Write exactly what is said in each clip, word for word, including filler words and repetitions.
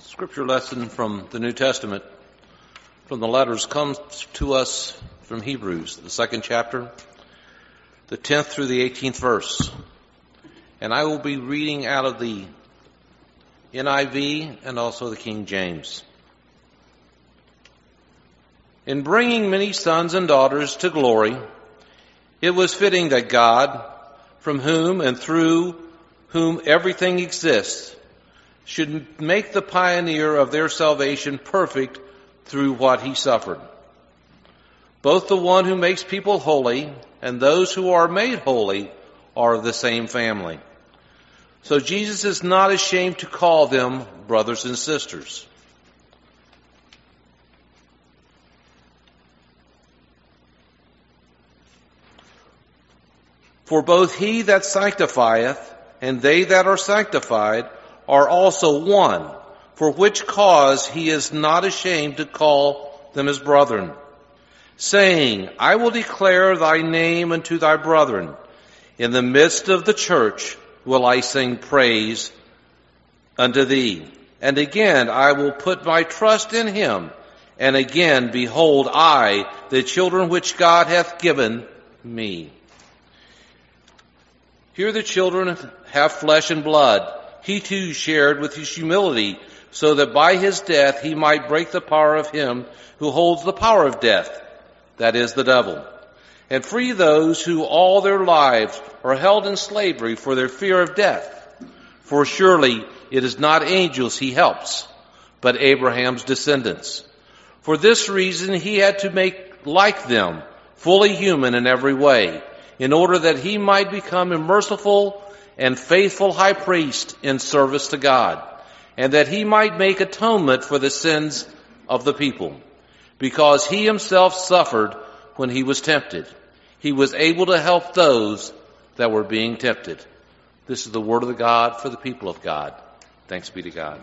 Scripture lesson from the New Testament, from the letters, comes to us from Hebrews, the second chapter, the tenth through the eighteenth verse. And I will be reading out of the N I V and also the King James. In bringing many sons and daughters to glory, it was fitting that God, from whom and through whom everything exists, should make the pioneer of their salvation perfect through what he suffered. Both the one who makes people holy and those who are made holy are of the same family. So Jesus is not ashamed to call them brothers and sisters. For both he that sanctifieth and they that are sanctified are also one, for which cause he is not ashamed to call them his brethren, saying, I will declare thy name unto thy brethren. In the midst of the church will I sing praise unto thee. And again I will put my trust in him. And again, behold, I, the children which God hath given me. Here the children have flesh and blood. He too shared with his humility, so that by his death he might break the power of him who holds the power of death, that is, the devil, and free those who all their lives are held in slavery for their fear of death. For surely it is not angels he helps, but Abraham's descendants. For this reason he had to make like them, fully human in every way, in order that he might become a merciful and faithful high priest in service to God, and that he might make atonement for the sins of the people. Because he himself suffered when he was tempted, he was able to help those that were being tempted. This is the word of the God for the people of God. Thanks be to God.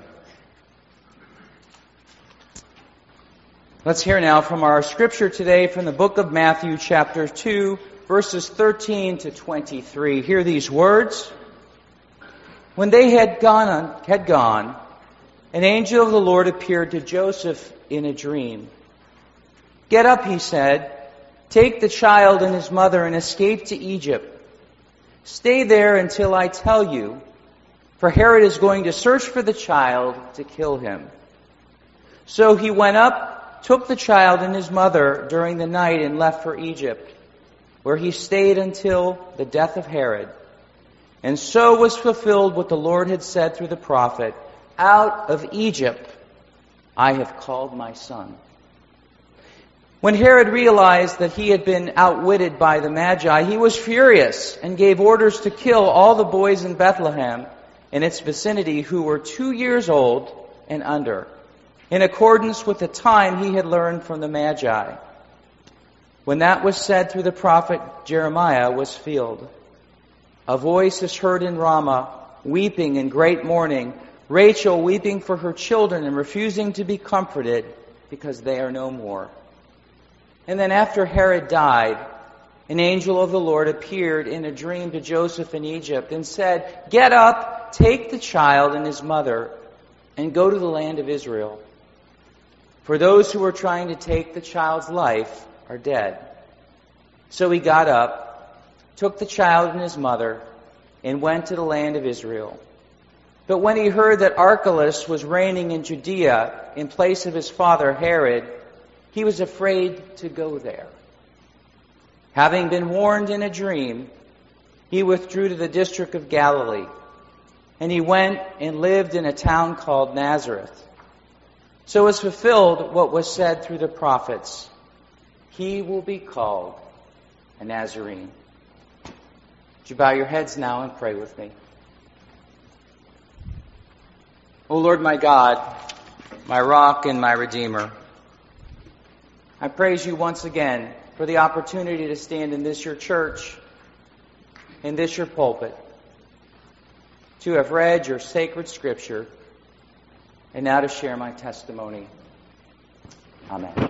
Let's hear now from our scripture today from the book of Matthew, chapter two, verses thirteen to twenty-three. Hear these words. When they had gone, had gone, an angel of the Lord appeared to Joseph in a dream. Get up, he said, take the child and his mother and escape to Egypt. Stay there until I tell you, for Herod is going to search for the child to kill him. So he went up, took the child and his mother during the night and left for Egypt, where he stayed until the death of Herod. And so was fulfilled what the Lord had said through the prophet, out of Egypt I have called my son. When Herod realized that he had been outwitted by the Magi, he was furious and gave orders to kill all the boys in Bethlehem and its vicinity who were two years old and under, in accordance with the time he had learned from the Magi. When that was said through the prophet Jeremiah was fulfilled. A voice is heard in Ramah, weeping in great mourning, Rachel weeping for her children and refusing to be comforted because they are no more. And then after Herod died, an angel of the Lord appeared in a dream to Joseph in Egypt and said, Get up, take the child and his mother, and go to the land of Israel. For those who were trying to take the child's life are dead. So he got up, took the child and his mother, and went to the land of Israel. But when he heard that Archelaus was reigning in Judea in place of his father Herod, he was afraid to go there. Having been warned in a dream, he withdrew to the district of Galilee, and he went and lived in a town called Nazareth. So was fulfilled what was said through the prophets, he will be called a Nazarene. Would you bow your heads now and pray with me? O Lord my God, my rock and my redeemer, I praise you once again for the opportunity to stand in this your church, in this your pulpit, to have read your sacred scripture, and now to share my testimony. Amen.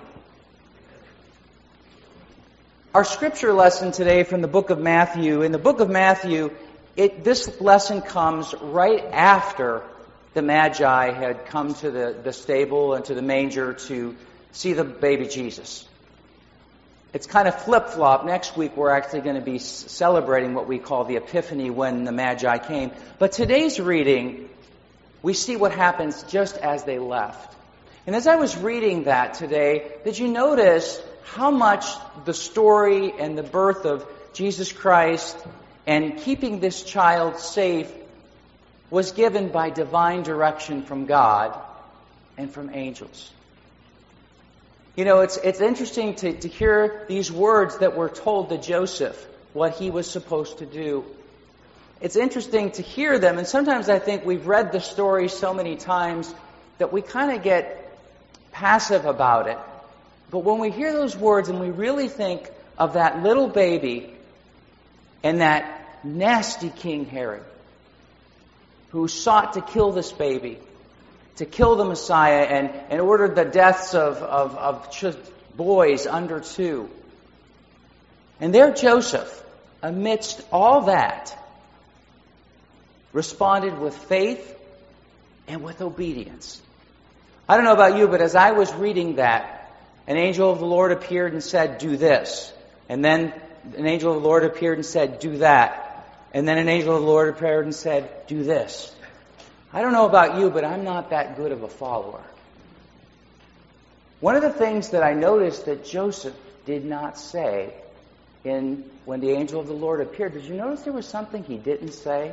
Our scripture lesson today from the book of Matthew. In the book of Matthew, it, this lesson comes right after the Magi had come to the, the stable and to the manger to see the baby Jesus. It's kind of flip-flop. Next week we're actually going to be celebrating what we call the Epiphany, when the Magi came. But today's reading, we see what happens just as they left. And as I was reading that today, did you notice how much the story and the birth of Jesus Christ and keeping this child safe was given by divine direction from God and from angels? You know, it's it's interesting to, to hear these words that were told to Joseph, what he was supposed to do. It's interesting to hear them, and sometimes I think we've read the story so many times that we kind of get passive about it. But when we hear those words and we really think of that little baby and that nasty King Herod, who sought to kill this baby, to kill the Messiah, and, and ordered the deaths of, of, of just boys under two. And there Joseph, amidst all that, responded with faith and with obedience. I don't know about you, but as I was reading that, an angel of the Lord appeared and said, "Do this." And then an angel of the Lord appeared and said, "Do that." And then an angel of the Lord appeared and said, "Do this." I don't know about you, but I'm not that good of a follower. One of the things that I noticed that Joseph did not say in when the angel of the Lord appeared, did you notice there was something he didn't say?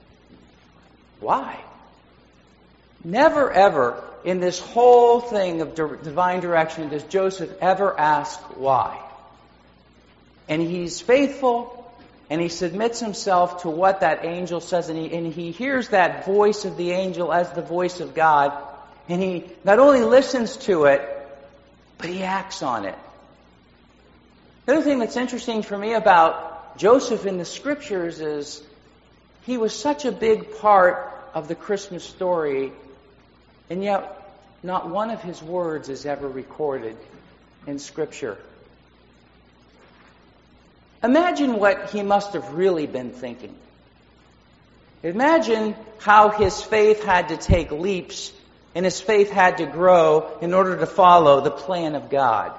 Why? Never ever in this whole thing of divine direction does Joseph ever ask why. And he's faithful, and he submits himself to what that angel says, and he, and he hears that voice of the angel as the voice of God, and he not only listens to it, but he acts on it. The other thing that's interesting for me about Joseph in the Scriptures is he was such a big part of the Christmas story, and yet not one of his words is ever recorded in Scripture. Imagine what he must have really been thinking. Imagine how his faith had to take leaps and his faith had to grow in order to follow the plan of God.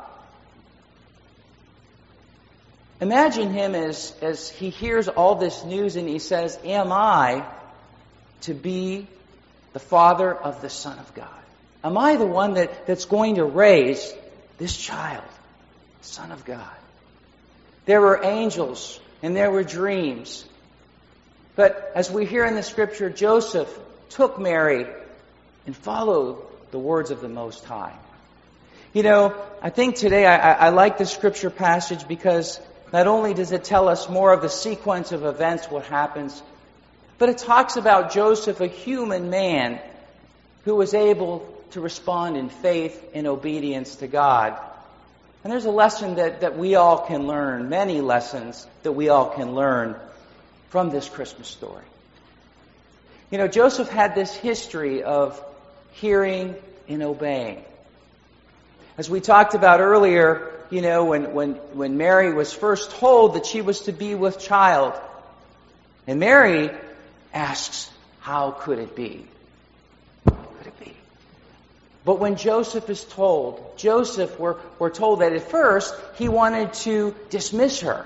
Imagine him as, as he hears all this news and he says, "Am I to be the father of the Son of God? Am I the one that, that's going to raise this child, Son of God?" There were angels and there were dreams. But as we hear in the Scripture, Joseph took Mary and followed the words of the Most High. You know, I think today I, I like this Scripture passage because not only does it tell us more of the sequence of events, what happens, but it talks about Joseph, a human man who was able to respond in faith and obedience to God. And there's a lesson that, that we all can learn, many lessons that we all can learn from this Christmas story. You know, Joseph had this history of hearing and obeying. As we talked about earlier, you know, when, when, when Mary was first told that she was to be with child, and Mary asks, "How could it be? How could it be?" But when Joseph is told, Joseph, we're, we're told that at first he wanted to dismiss her.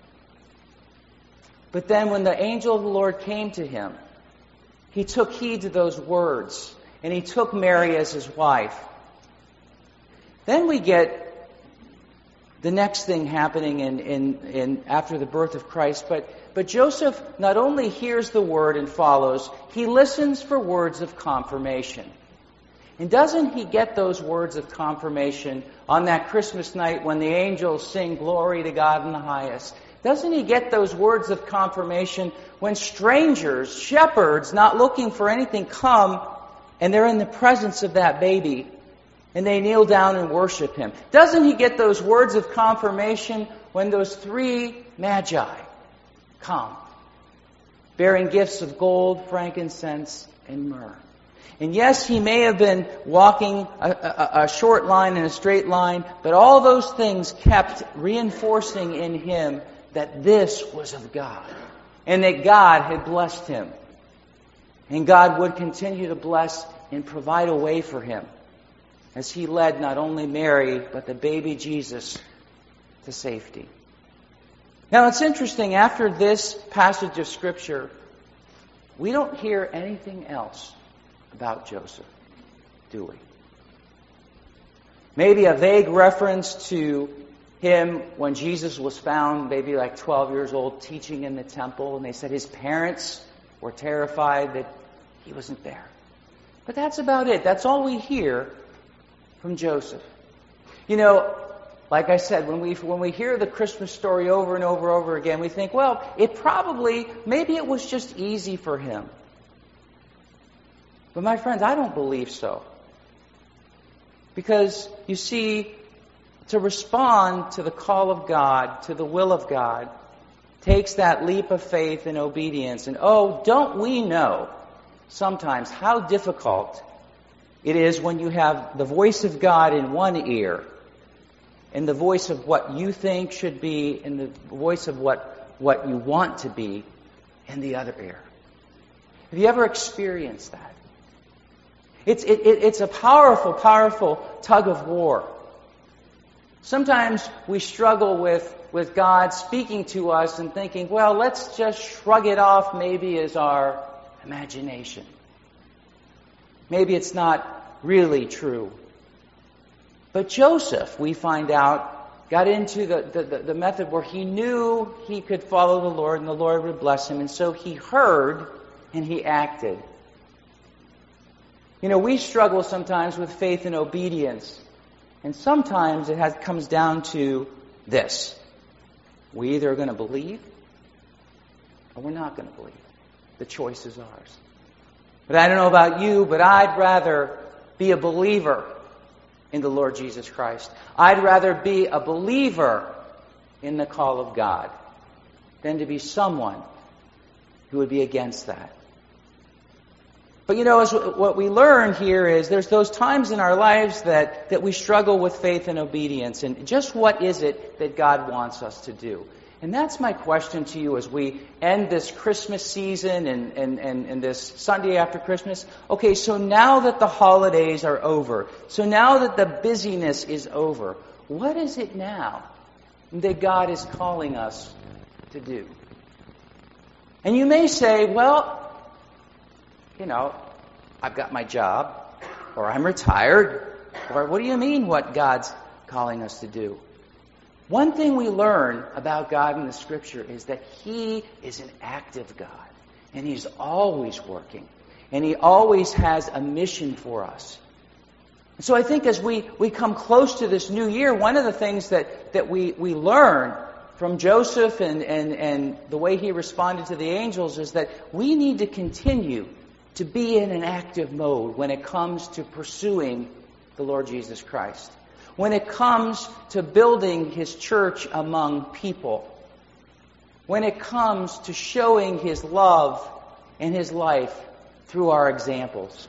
But then when the angel of the Lord came to him, he took heed to those words, and he took Mary as his wife. Then we get the next thing happening in, in, in after the birth of Christ, but, but Joseph not only hears the word and follows, he listens for words of confirmation. And doesn't he get those words of confirmation on that Christmas night when the angels sing glory to God in the highest? Doesn't he get those words of confirmation when strangers, shepherds, not looking for anything, come and they're in the presence of that baby and they kneel down and worship him? Doesn't he get those words of confirmation when those three magi come, bearing gifts of gold, frankincense, and myrrh? And yes, he may have been walking a, a, a short line in a straight line, but all those things kept reinforcing in him that this was of God, and that God had blessed him. And God would continue to bless and provide a way for him as he led not only Mary, but the baby Jesus to safety. Now it's interesting, after this passage of Scripture, we don't hear anything else about Joseph, do we? Maybe a vague reference to him when Jesus was found, maybe like twelve years old, teaching in the temple, and they said his parents were terrified that he wasn't there. But that's about it. That's all we hear from Joseph. You know, like I said, when we when we hear the Christmas story over and over and over again, we think, well, it probably, maybe it was just easy for him. But my friends, I don't believe so. Because, you see, to respond to the call of God, to the will of God, takes that leap of faith and obedience. And oh, don't we know sometimes how difficult it is when you have the voice of God in one ear and the voice of what you think should be and the voice of what, what you want to be in the other ear. Have you ever experienced that? It's, it, it, it's a powerful, powerful tug of war. Sometimes we struggle with, with God speaking to us and thinking, well, let's just shrug it off maybe as our imagination. Maybe it's not really true. But Joseph, we find out, got into the, the, the method where he knew he could follow the Lord and the Lord would bless him. And so he heard and he acted. You know, we struggle sometimes with faith and obedience. And sometimes it has, comes down to this. We either are going to believe or we're not going to believe. The choice is ours. But I don't know about you, but I'd rather be a believer in the Lord Jesus Christ. I'd rather be a believer in the call of God than to be someone who would be against that. But you know, as what we learn here is there's those times in our lives that, that we struggle with faith and obedience. And just what is it that God wants us to do? And that's my question to you as we end this Christmas season and, and, and, and this Sunday after Christmas. Okay, so now that the holidays are over, so now that the busyness is over, what is it now that God is calling us to do? And you may say, well, you know, I've got my job, or I'm retired, or what do you mean what God's calling us to do? One thing we learn about God in the Scripture is that He is an active God, and He's always working, and He always has a mission for us. And so I think as we, we come close to this new year, one of the things that, that we, we learn from Joseph and, and, and the way he responded to the angels is that we need to continue to be in an active mode when it comes to pursuing the Lord Jesus Christ. When it comes to building His church among people. When it comes to showing His love and His life through our examples.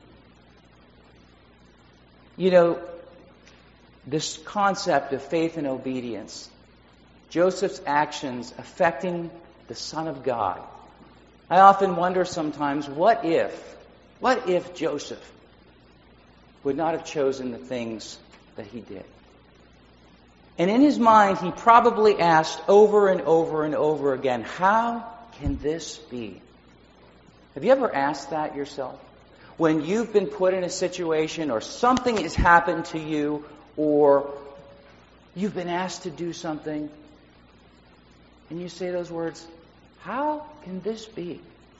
You know, this concept of faith and obedience, Joseph's actions affecting the Son of God. I often wonder sometimes, what if, what if Joseph would not have chosen the things that he did? And in his mind, he probably asked over and over and over again, how can this be? Have you ever asked that yourself? When you've been put in a situation or something has happened to you or you've been asked to do something and you say those words, how can this be?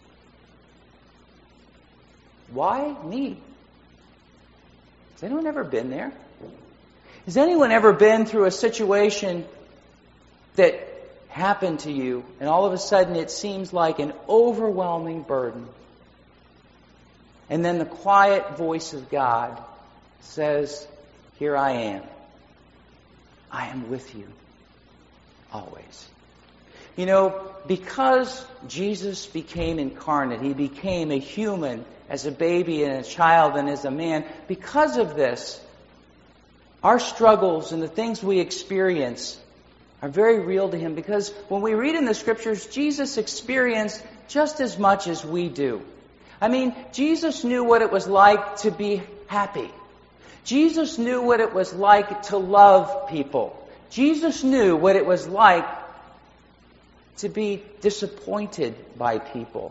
Why me? Has anyone ever been there? Has anyone ever been through a situation that happened to you and all of a sudden it seems like an overwhelming burden? And then the quiet voice of God says, here I am. I am with you always. You know, because Jesus became incarnate, He became a human as a baby and a child and as a man, because of this, our struggles and the things we experience are very real to Him, because when we read in the Scriptures, Jesus experienced just as much as we do. I mean, Jesus knew what it was like to be happy. Jesus knew what it was like to love people. Jesus knew what it was like to be disappointed by people.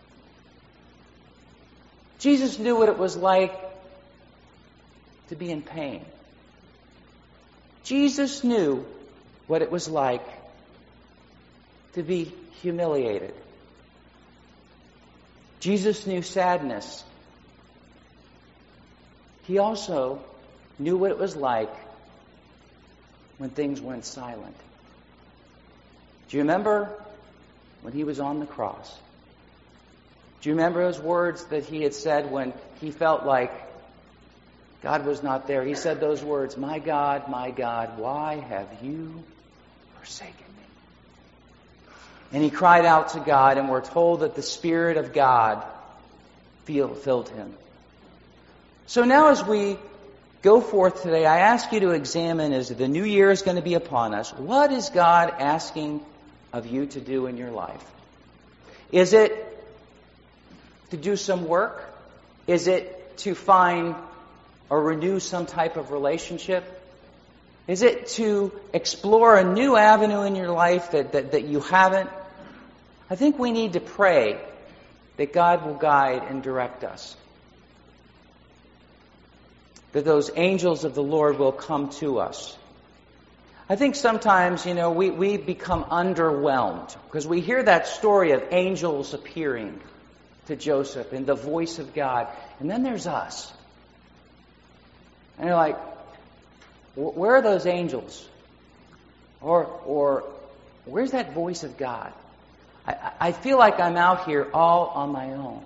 Jesus knew what it was like to be in pain. Jesus knew what it was like to be humiliated. Jesus knew sadness. He also knew what it was like when things went silent. Do you remember when he was on the cross? Do you remember those words that he had said when he felt like God was not there? He said those words, "My God, my God, why have you forsaken me?" And he cried out to God, and we're told that the Spirit of God filled him. So now as we go forth today, I ask you to examine, as the new year is going to be upon us, what is God asking of you to do in your life? Is it to do some work? Is it to find or renew some type of relationship? Is it to explore a new avenue in your life that, that, that you haven't? I think we need to pray that God will guide and direct us. That those angels of the Lord will come to us. I think sometimes, you know, we, we become underwhelmed because we hear that story of angels appearing to Joseph and the voice of God. And then there's us. And you're like, where are those angels? Or, or where's that voice of God? I, I feel like I'm out here all on my own.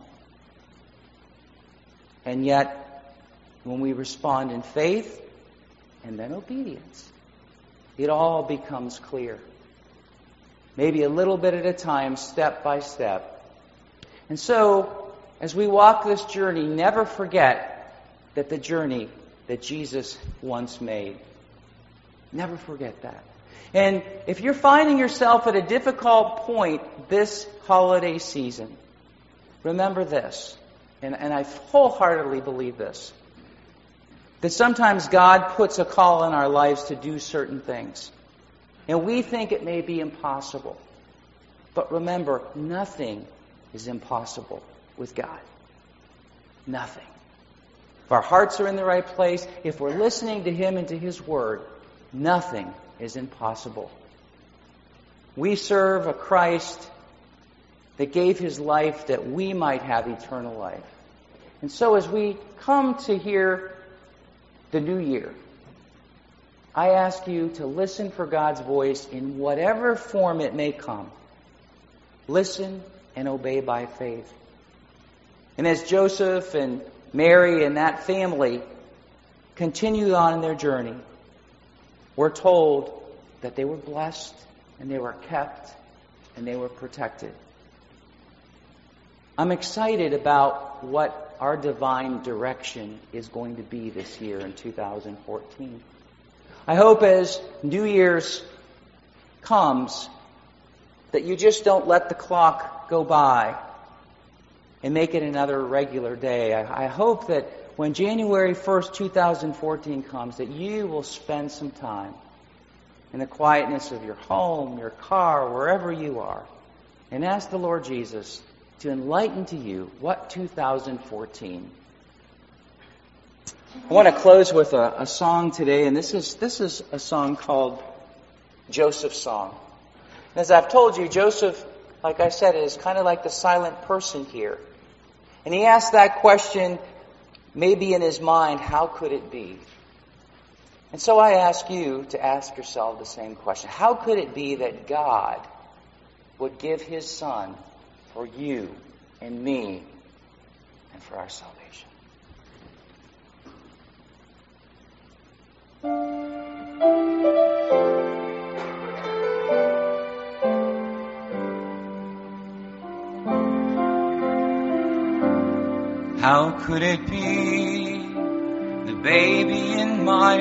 And yet, when we respond in faith and then obedience, it all becomes clear. Maybe a little bit at a time, step by step. And so, as we walk this journey, never forget that the journey that Jesus once made. Never forget that. And if you're finding yourself at a difficult point this holiday season, remember this, and, and I wholeheartedly believe this, that sometimes God puts a call in our lives to do certain things. And we think it may be impossible. But remember, nothing is impossible with God. Nothing. If our hearts are in the right place, if we're listening to Him and to His Word, nothing is impossible. We serve a Christ that gave His life that we might have eternal life. And so as we come to hear the new year, I ask you to listen for God's voice in whatever form it may come. Listen and obey by faith. And as Joseph and Mary and that family continued on in their journey, we're told that they were blessed and they were kept and they were protected. I'm excited about what our divine direction is going to be this year in two thousand fourteen. I hope as New Year's comes that you just don't let the clock go by and make it another regular day. I, I hope that when January first, two thousand fourteen comes, that you will spend some time in the quietness of your home, your car, wherever you are, and ask the Lord Jesus to enlighten to you what two thousand fourteen. I want to close with a, a song today, and this is this is a song called Joseph's Song. And as I've told you, Joseph, like I said, is kind of like the silent person here. And he asked that question, maybe in his mind, how could it be? And so I ask you to ask yourself the same question. How could it be that God would give His Son for you and me and for our salvation? How could it be the baby in my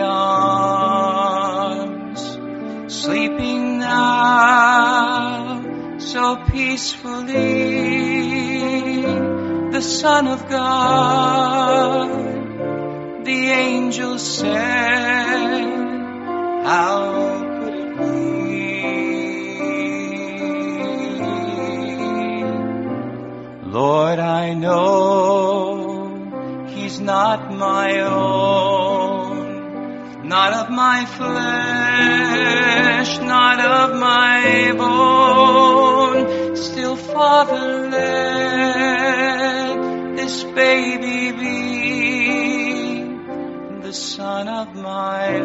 arms, sleeping now so peacefully, the Son of God. The angels said, how could it be? Lord, I know he's not my own, not of my flesh, not of my bone. Still, Father, let this baby be the son of my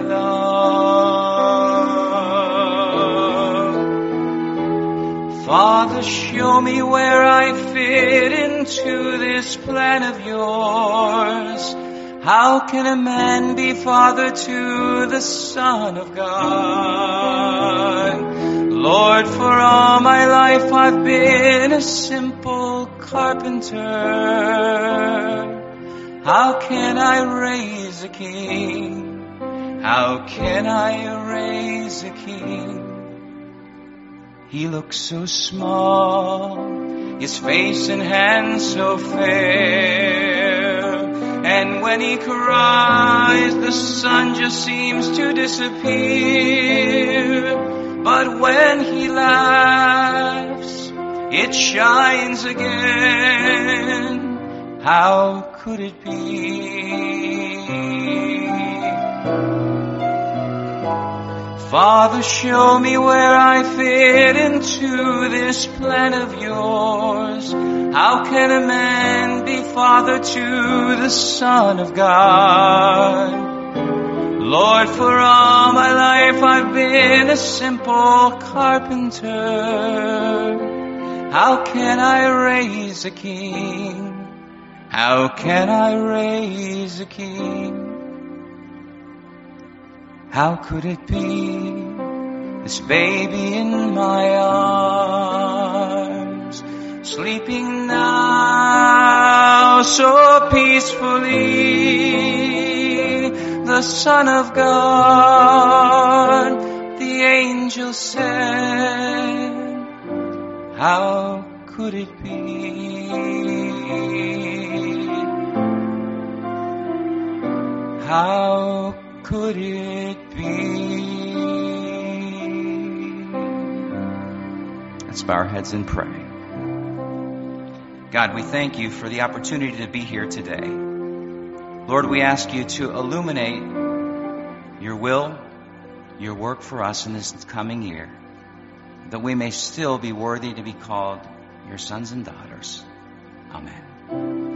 love. Father, show me where I fit into this plan of yours. How can a man be father to the Son of God? Lord, for all my life I've been a simple carpenter. How can I raise a king? How can I raise a king? He looks so small, his face and hands so fair. And when he cries, the sun just seems to disappear. But when he laughs, it shines again. How could it be? Father, show me where I fit into this plan of yours. How can a man be father to the Son of God? Lord, for all my life I've been a simple carpenter. How can I raise a king? How can I raise a king? How could it be, this baby in my arms, sleeping now so peacefully, the Son of God, the angel said, how could it be? How could it be? Let's bow our heads and pray. God, we thank you for the opportunity to be here today. Lord, we ask you to illuminate your will, your work for us in this coming year, that we may still be worthy to be called your sons and daughters. Amen.